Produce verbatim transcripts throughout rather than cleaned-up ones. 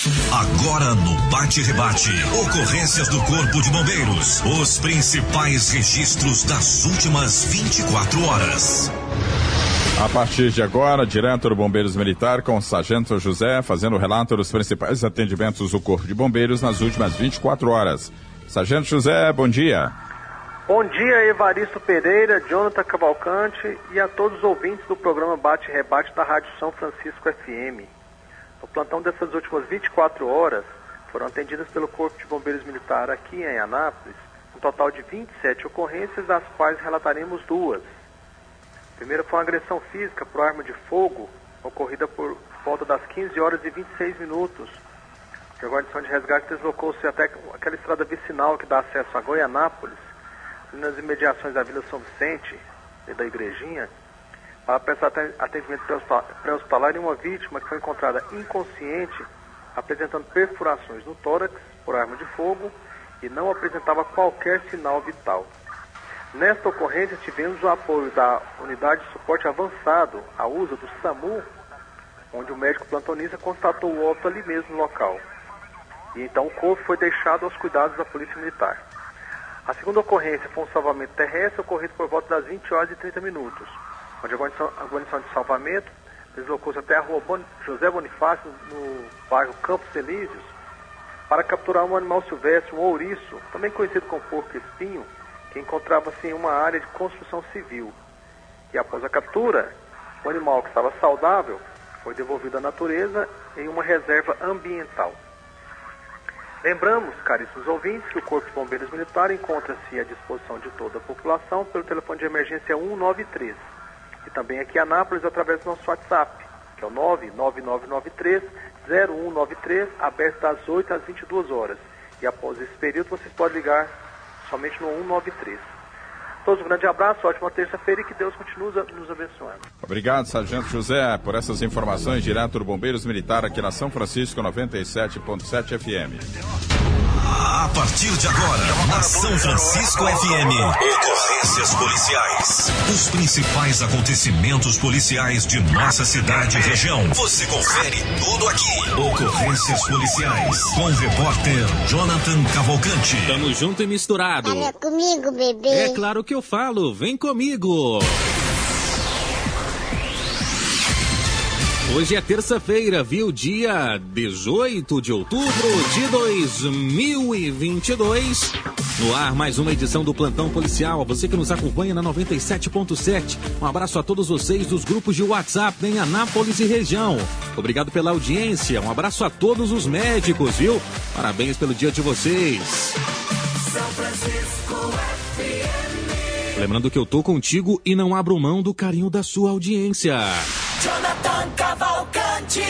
Agora no Bate Rebate, ocorrências do Corpo de Bombeiros, os principais registros das últimas vinte e quatro horas. A partir de agora, direto do Bombeiros Militar com o Sargento José, fazendo o relato dos principais atendimentos do Corpo de Bombeiros nas últimas vinte e quatro horas. Sargento José, bom dia. Bom dia, Evaristo Pereira, Jonathan Cavalcante e a todos os ouvintes do programa Bate Rebate da Rádio São Francisco F M. No plantão dessas últimas vinte e quatro horas, foram atendidas pelo Corpo de Bombeiros Militar aqui em Anápolis um total de vinte e sete ocorrências, das quais relataremos duas. A primeira foi uma agressão física por arma de fogo, ocorrida por volta das quinze horas e vinte e seis minutos. A guarnição de resgate deslocou-se até aquela estrada vicinal que dá acesso a Goianápolis, nas imediações da Vila São Vicente e da Igrejinha, para prestar atendimento pré-hospitalar em uma vítima que foi encontrada inconsciente, apresentando perfurações no tórax por arma de fogo e não apresentava qualquer sinal vital. Nesta ocorrência, tivemos o apoio da Unidade de Suporte Avançado, a U S A do SAMU, onde o médico plantonista constatou o óbito ali mesmo no local. E então o corpo foi deixado aos cuidados da Polícia Militar. A segunda ocorrência foi um salvamento terrestre ocorrido por volta das vinte horas e trinta minutos, onde a guarnição, a guarnição de salvamento deslocou-se até a rua bon, José Bonifácio, no bairro Campos Elíseos, para capturar um animal silvestre, um ouriço, também conhecido como porco-espinho, que encontrava-se em uma área de construção civil. E após a captura, o animal, que estava saudável, foi devolvido à natureza em uma reserva ambiental. Lembramos, caríssimos ouvintes, que o Corpo de Bombeiros Militar encontra-se à disposição de toda a população pelo telefone de emergência cento e noventa e três. E também aqui em Anápolis através do nosso WhatsApp, que é o nove nove nove nove três zero um nove três, aberto das oito às vinte e duas horas. E após esse período vocês podem ligar somente no cento e noventa e três. Todos um grande abraço, ótima terça-feira e que Deus continue nos abençoando. Obrigado, Sargento José, por essas informações direto do Bombeiros Militar aqui na São Francisco noventa e sete ponto sete F M. A partir de agora, na São Francisco F M, ocorrências policiais. Os principais acontecimentos policiais de nossa cidade e região. Você confere tudo aqui. Ocorrências policiais. Com o repórter Jonathan Cavalcante. Tamo junto e misturado. Fala comigo, bebê. É claro que eu falo. Vem comigo. Hoje é terça-feira, viu? Dia dezoito de outubro de dois mil e vinte e dois. No ar, mais uma edição do Plantão Policial. A você que nos acompanha na noventa e sete ponto sete. Um abraço a todos vocês dos grupos de WhatsApp em Anápolis e região. Obrigado pela audiência. Um abraço a todos os médicos, viu? Parabéns pelo dia de vocês. São Francisco F M. Lembrando que eu tô contigo e não abro mão do carinho da sua audiência. Jonathan Cavalcante.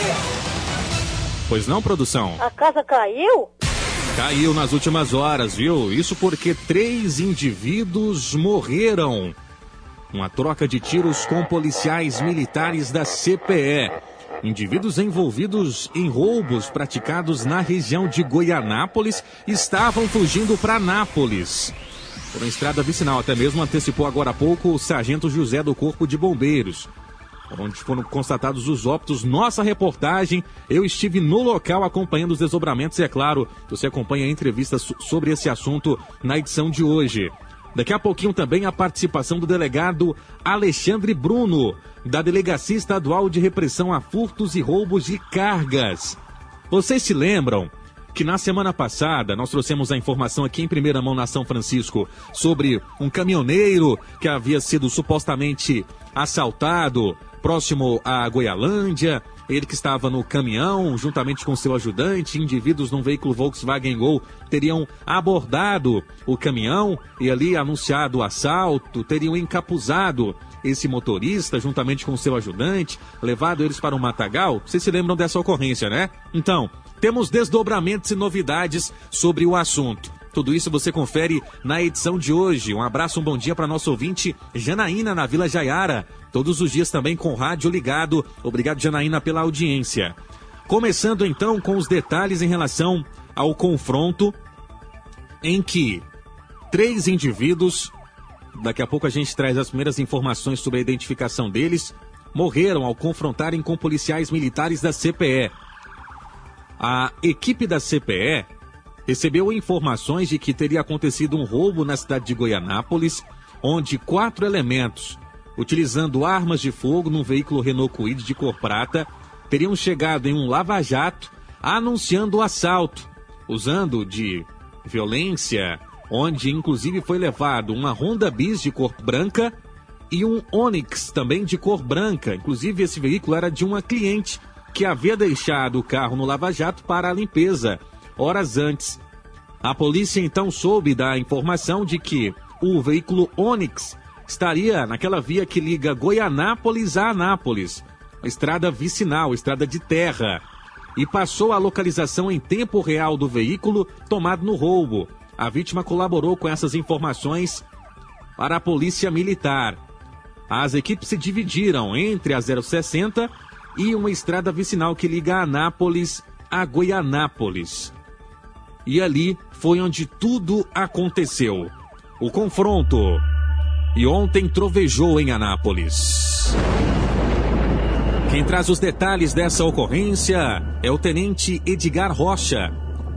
Pois não, produção? A casa caiu? Caiu nas últimas horas, viu? Isso porque três indivíduos morreram. Uma troca de tiros com policiais militares da C P E. Indivíduos envolvidos em roubos praticados na região de Goianápolis estavam fugindo para Anápolis. Por uma estrada vicinal, até mesmo antecipou agora há pouco o Sargento José do Corpo de Bombeiros, onde foram constatados os óbitos. Nossa reportagem, eu estive no local acompanhando os desdobramentos e, é claro, você acompanha a entrevista sobre esse assunto na edição de hoje. Daqui a pouquinho também a participação do delegado Alexandre Bruno, da Delegacia Estadual de Repressão a Furtos e Roubos de Cargas. Vocês se lembram que na semana passada nós trouxemos a informação aqui em primeira mão na São Francisco sobre um caminhoneiro que havia sido supostamente assaltado próximo à Goialândia, ele que estava no caminhão juntamente com seu ajudante, indivíduos num veículo Volkswagen Gol teriam abordado o caminhão e ali anunciado o assalto, teriam encapuzado esse motorista juntamente com seu ajudante, levado eles para um matagal. Vocês se lembram dessa ocorrência, né? Então, temos desdobramentos e novidades sobre o assunto. Tudo isso você confere na edição de hoje. Um abraço, um bom dia para nosso ouvinte Janaína, na Vila Jaiara. Todos os dias também com o rádio ligado. Obrigado, Janaína, pela audiência. Começando então com os detalhes em relação ao confronto em que três indivíduos, daqui a pouco a gente traz as primeiras informações sobre a identificação deles, morreram ao confrontarem com policiais militares da C P E. A equipe da C P E recebeu informações de que teria acontecido um roubo na cidade de Goianápolis, onde quatro elementos, utilizando armas de fogo num veículo Renault Kwid de cor prata, teriam chegado em um lava-jato anunciando o assalto, usando de violência, onde inclusive foi levado uma Honda Bis de cor branca e um Onix também de cor branca. Inclusive esse veículo era de uma cliente que havia deixado o carro no lava-jato para a limpeza horas antes. A polícia então soube da informação de que o veículo Onix estaria naquela via que liga Goianápolis a Anápolis, a estrada vicinal, estrada de terra, e passou a localização em tempo real do veículo tomado no roubo. A vítima colaborou com essas informações para a polícia militar. As equipes se dividiram entre a zero sessenta e uma estrada vicinal que liga Anápolis a Goianápolis. E ali foi onde tudo aconteceu. O confronto. E ontem trovejou em Anápolis. Quem traz os detalhes dessa ocorrência é o tenente Edgar Rocha.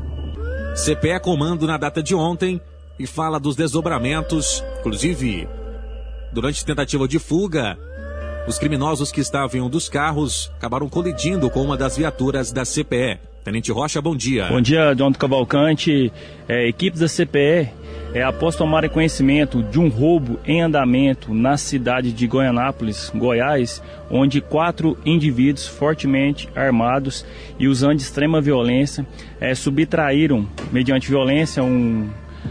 C P E comando na data de ontem e fala dos desdobramentos. Inclusive, durante tentativa de fuga, os criminosos que estavam em um dos carros acabaram colidindo com uma das viaturas da C P E. Tenente Rocha, bom dia. Bom dia, Jonathan Cavalcante. É, equipes da C P E, é, após tomarem conhecimento de um roubo em andamento na cidade de Goianápolis, Goiás, onde quatro indivíduos fortemente armados e usando extrema violência é, subtraíram, mediante violência, um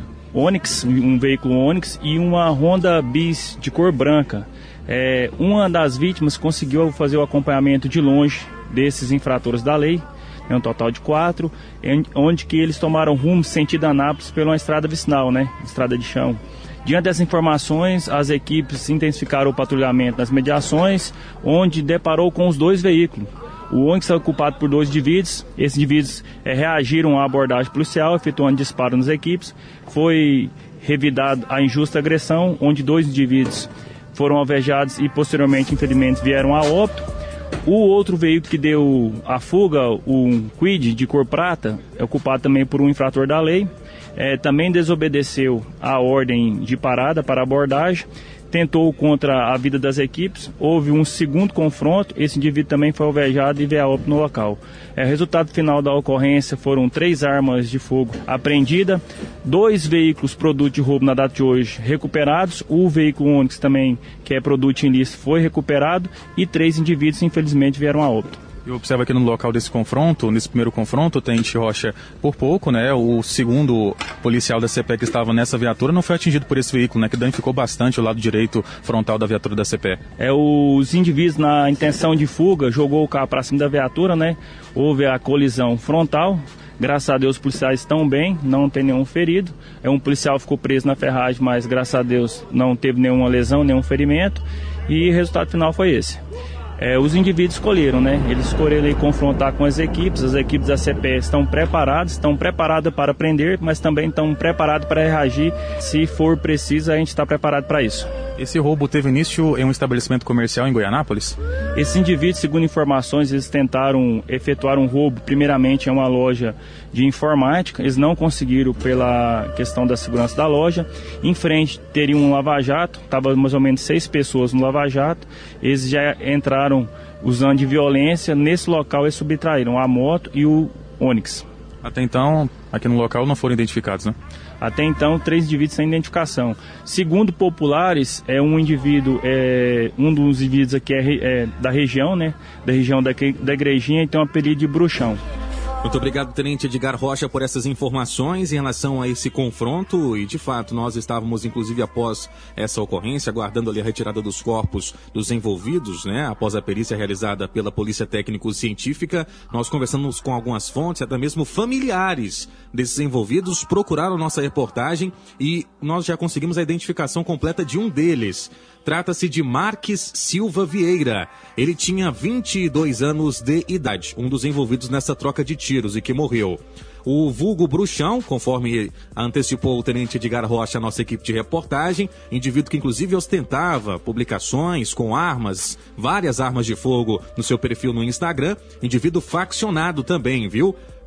Onix, um veículo Onix e uma Honda Bis de cor branca. É, uma das vítimas conseguiu fazer o acompanhamento de longe desses infratores da lei, é um total de quatro, onde que eles tomaram rumo sentido Anápolis pela uma estrada vicinal, né, estrada de chão. Diante dessas informações, as equipes intensificaram o patrulhamento nas mediações, onde deparou com os dois veículos. O Onix foi ocupado por dois indivíduos, esses indivíduos é, reagiram à abordagem policial, efetuando disparo nas equipes. Foi revidado a injusta agressão, onde dois indivíduos foram alvejados e posteriormente, infelizmente, vieram a óbito. O outro veículo que deu a fuga, o Kwid de cor prata, é ocupado também por um infrator da lei, é, também desobedeceu a ordem de parada para abordagem, tentou contra a vida das equipes, houve um segundo confronto, esse indivíduo também foi alvejado e veio a óbito no local. É, o resultado final da ocorrência foram três armas de fogo apreendidas, dois veículos produto de roubo na data de hoje recuperados, o veículo Onix também, que é produto ilícito, foi recuperado e três indivíduos infelizmente vieram a óbito. Eu observo aqui no local desse confronto, nesse primeiro confronto, o tenente Rocha, por pouco, né, o segundo policial da C P E que estava nessa viatura não foi atingido por esse veículo, né, que danificou bastante o lado direito frontal da viatura da C P E. É, os indivíduos, na intenção de fuga, jogou o carro para cima da viatura, né, houve a colisão frontal. Graças a Deus os policiais estão bem, não tem nenhum ferido. É, um policial ficou preso na ferragem, mas graças a Deus não teve nenhuma lesão, nenhum ferimento. E o resultado final foi esse. É, os indivíduos escolheram, né? Eles escolheram aí confrontar com as equipes. As equipes da C P E estão preparadas, estão preparadas para prender, mas também estão preparadas para reagir. Se for preciso, a gente está preparado para isso. Esse roubo teve início em um estabelecimento comercial em Goianápolis? Esses indivíduos, segundo informações, eles tentaram efetuar um roubo primeiramente em uma loja de informática. Eles não conseguiram pela questão da segurança da loja. Em frente teria um lava-jato, estava mais ou menos seis pessoas no lava-jato. Eles já entraram usando de violência. Nesse local eles subtraíram a moto e o Onix. Até então, aqui no local não foram identificados, né? Até então, três indivíduos sem identificação. Segundo populares, é um indivíduo, é, um dos indivíduos aqui é, é da região, né? Da região da, da Igrejinha, e tem um apelido de Bruxão. Muito obrigado, Tenente Edgar Rocha, por essas informações em relação a esse confronto. E, de fato, nós estávamos, inclusive, após essa ocorrência, aguardando ali a retirada dos corpos dos envolvidos, né? Após a perícia realizada pela Polícia Técnico-Científica, nós conversamos com algumas fontes, até mesmo familiares desses envolvidos, procuraram nossa reportagem e nós já conseguimos a identificação completa de um deles. Trata-se de Marques Silva Vieira. Ele tinha vinte e dois anos de idade, um dos envolvidos nessa troca de tiros e que morreu. O vulgo Bruxão, conforme antecipou o tenente Edgar Rocha, nossa equipe de reportagem, indivíduo que inclusive ostentava publicações com armas, várias armas de fogo no seu perfil no Instagram, indivíduo faccionado também, viu?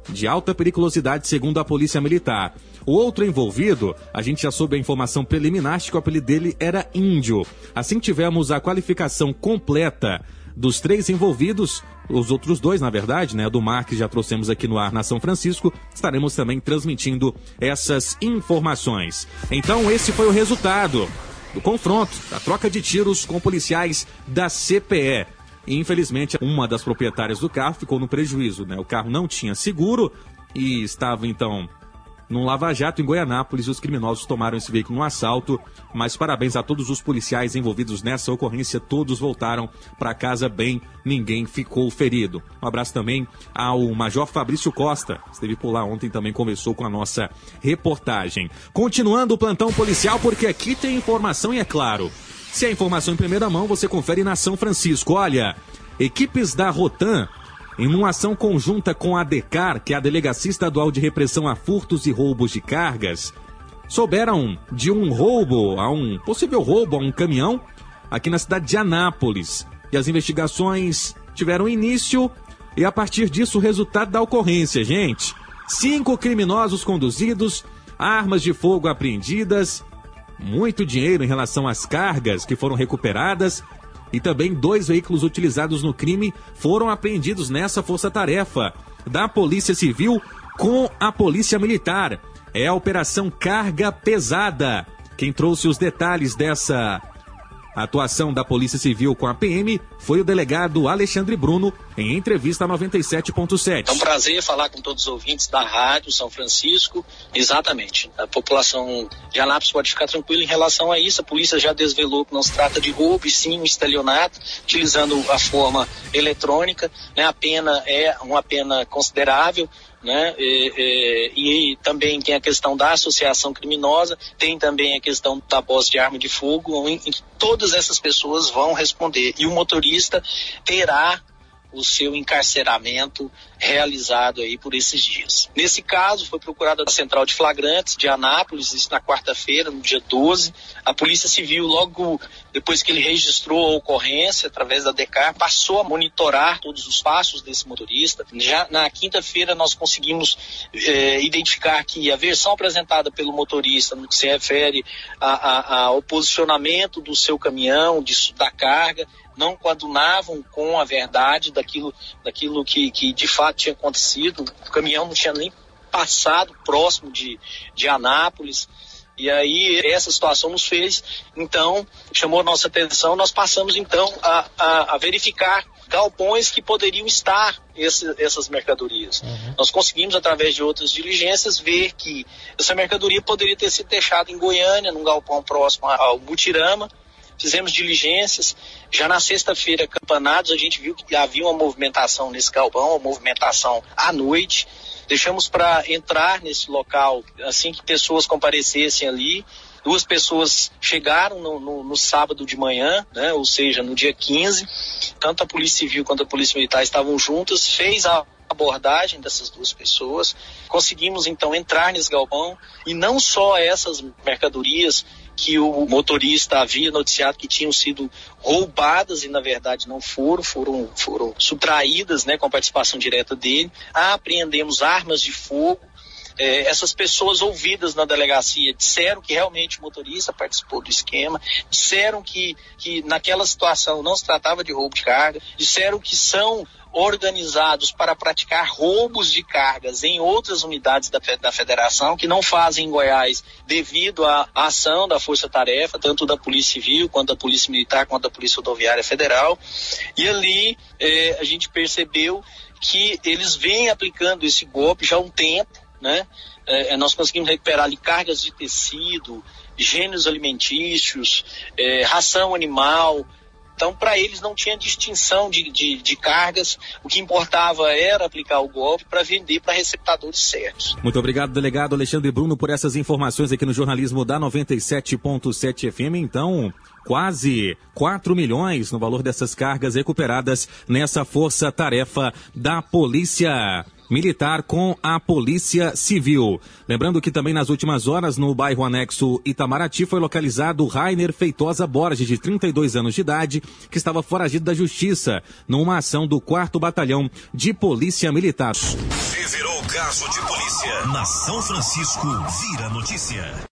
de alta periculosidade, segundo a Polícia Militar. O outro envolvido, a gente já soube a informação preliminar de que o apelido dele era Índio. Assim que tivemos a qualificação completa dos três envolvidos, os outros dois, na verdade, né, do Mar, que já trouxemos aqui no ar na São Francisco, estaremos também transmitindo essas informações. Então, esse foi o resultado do confronto, da troca de tiros com policiais da C P E. E, infelizmente, uma das proprietárias do carro ficou no prejuízo, né? O carro não tinha seguro e estava, então, num lava-jato em Goianápolis. E os criminosos tomaram esse veículo no assalto. Mas parabéns a todos os policiais envolvidos nessa ocorrência. Todos voltaram para casa bem, ninguém ficou ferido. Um abraço também ao Major Fabrício Costa, que esteve por lá ontem, também conversou com a nossa reportagem. Continuando o plantão policial, porque aqui tem informação e é claro, se é informação em primeira mão, você confere na São Francisco. Olha, equipes da Rotan, em uma ação conjunta com a DECAR, que é a Delegacia Estadual de Repressão a Furtos e Roubos de Cargas, souberam de um roubo, a um possível roubo a um caminhão aqui na cidade de Anápolis. E as investigações tiveram início e a partir disso o resultado da ocorrência, gente. Cinco criminosos conduzidos, armas de fogo apreendidas, muito dinheiro em relação às cargas que foram recuperadas e também dois veículos utilizados no crime foram apreendidos nessa força-tarefa da Polícia Civil com a Polícia Militar. É a Operação Carga Pesada. Quem trouxe os detalhes dessa atuação da Polícia Civil com a P M foi o delegado Alexandre Bruno, em entrevista a noventa e sete ponto sete. É um prazer falar com todos os ouvintes da Rádio São Francisco. Exatamente. A população de Anápolis pode ficar tranquila em relação a isso. A polícia já desvelou que não se trata de roubo, e sim um estelionato, utilizando a forma eletrônica. Né? A pena é uma pena considerável. Né? E, e, e também tem a questão da associação criminosa, tem também a questão da posse de arma de fogo, em, em que todas essas pessoas vão responder e o motorista terá o seu encarceramento realizado aí por esses dias. Nesse caso, foi procurada a Central de Flagrantes de Anápolis, isso na quarta-feira, no dia doze. A Polícia Civil, logo depois que ele registrou a ocorrência, através da DECAR, passou a monitorar todos os passos desse motorista. Já na quinta-feira, nós conseguimos eh, identificar que a versão apresentada pelo motorista, no que se refere a, a, a, ao posicionamento do seu caminhão, de, da carga, não coadunavam com a verdade daquilo, daquilo que, que de fato tinha acontecido. O caminhão não tinha nem passado próximo de, de Anápolis. E aí essa situação nos fez, então, chamou a nossa atenção. Nós passamos então a, a, a verificar galpões que poderiam estar esse, essas mercadorias. Uhum. Nós conseguimos, através de outras diligências, ver que essa mercadoria poderia ter sido deixada em Goiânia, num galpão próximo ao Mutirama. Fizemos diligências. Já na sexta-feira, Campanados, a gente viu que havia uma movimentação nesse galpão, uma movimentação à noite. Deixamos para entrar nesse local assim que pessoas comparecessem ali. Duas pessoas chegaram no, no, no sábado de manhã, né, ou seja, no dia quinze. Tanto a Polícia Civil quanto a Polícia Militar estavam juntas, fez a abordagem dessas duas pessoas. Conseguimos, então, entrar nesse galpão e não só essas mercadorias que o motorista havia noticiado que tinham sido roubadas e na verdade não foram, foram, foram subtraídas, né, com a participação direta dele. Apreendemos armas de fogo. É, essas pessoas ouvidas na delegacia disseram que realmente o motorista participou do esquema, disseram que, que naquela situação não se tratava de roubo de carga, disseram que são organizados para praticar roubos de cargas em outras unidades da, da federação, que não fazem em Goiás devido à ação da Força Tarefa, tanto da Polícia Civil, quanto da Polícia Militar, quanto da Polícia Rodoviária Federal. E ali é, a gente percebeu que eles vêm aplicando esse golpe já há um tempo, né? É, nós conseguimos recuperar ali cargas de tecido, gêneros alimentícios, é, ração animal. Então, para eles não tinha distinção de, de, de cargas, o que importava era aplicar o golpe para vender para receptadores certos. Muito obrigado, delegado Alexandre Bruno, por essas informações aqui no jornalismo da noventa e sete ponto sete F M. Então, quase quatro milhões no valor dessas cargas recuperadas nessa força-tarefa da Polícia militar com a Polícia Civil. Lembrando que também nas últimas horas, no bairro anexo Itamaraty, foi localizado Rainer Feitosa Borges, de trinta e dois anos de idade, que estava foragido da Justiça, numa ação do quarto Batalhão de Polícia Militar. Se virou caso de polícia, na São Francisco, vira notícia.